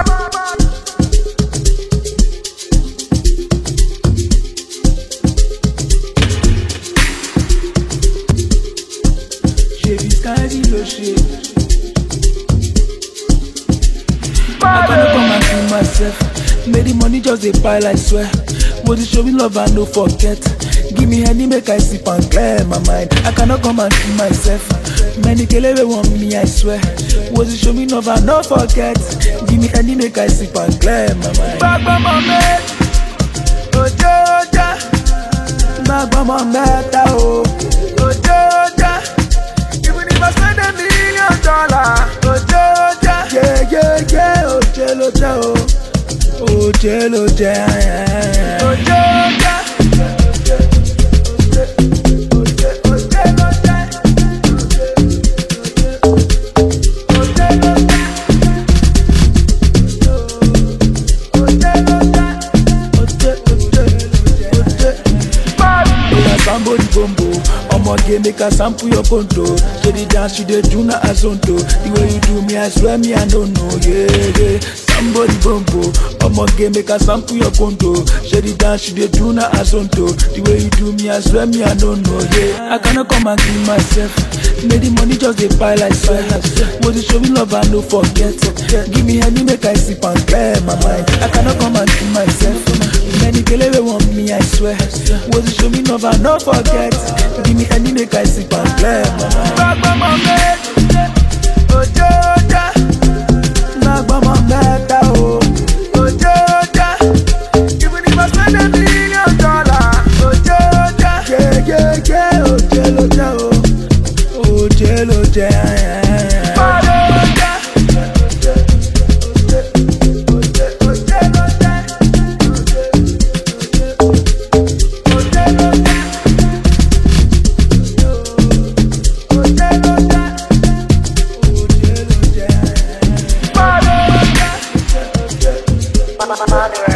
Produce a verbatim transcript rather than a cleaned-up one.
I cannot come and kill myself. Make the money just a pile, I swear. But you show me love and no forget. Give me honey, make I sip and clear my mind. I cannot come and kill myself. Many kelebe want me, I swear. But you show me love and no forget. Give me honey, make I sip and clear my mind. Back by my man, oh Georgia. Back by my meta, oh oh Georgia. Even if I spend a million dollars, oh Georgia. Yeah, yeah, yeah, oh Georgia, oh oh Georgia, oh Georgia. Somebody bombo, I'ma get make a sample your control. So the dance you dey do na azonto. The way you do me, I swear me I don't know, yeah, yeah. Somebody bombo, I'ma get make a sample your control. So the dance you dey do na azonto. The way you do me, I swear me I don't know, yeah. I cannot come and kill myself. Make the money just a pile, I swear. But you show me love and no forget. Give me honey, make I sip and clear my mind. I cannot come and kill myself. Many kelebe want me, I swear. What you show me love and no forget. Give me any make I sip and clear my mind. Back by my man, oh Georgia. Back by my meta, oh oh Georgia. Even if I spend a million dollars, oh Georgia. Yeah, yeah, yeah, oh Georgia, oh oh Georgia, yeah. Mother